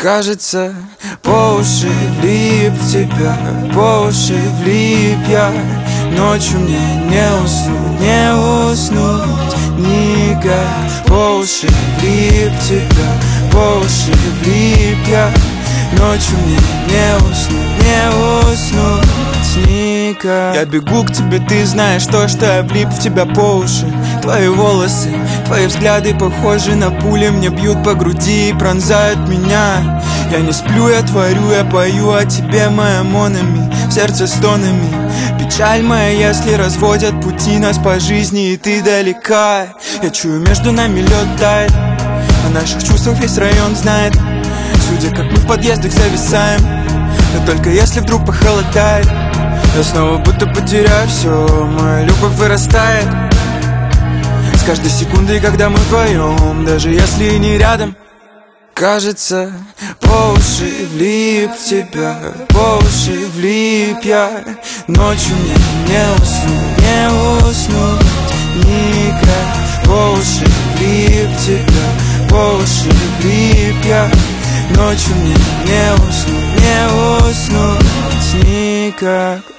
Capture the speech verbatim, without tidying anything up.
Кажется, по уши влип в тебя, по уши влип я. Ночью мне не уснуть, не уснуть никак. По уши влип в тебя, по уши влип я. Ночью мне не уснуть, не уснуть никак. Я бегу к тебе, ты знаешь то, что я влип в тебя по уши. Твои волосы, твои взгляды похожи на пули. Мне бьют по груди и пронзают меня. Я не сплю, я творю, я пою о тебе, моя монами, сердце стонами. Печаль моя, если разводят пути нас по жизни, и ты далека. Я чую, между нами лед тает, о наших чувствах весь район знает. Судя, как мы в подъездах зависаем, но только если вдруг похолодает, я снова будто потеряю все, моя любовь вырастает с каждой секундой, когда мы вдвоем, даже если не рядом. Кажется, по уши влип в тебя, по уши влип я. Ночью мне не уснуть, не уснуть никак. По уши влип в тебя, по уши влип я. Ночью мне не уснуть, не уснуть никак.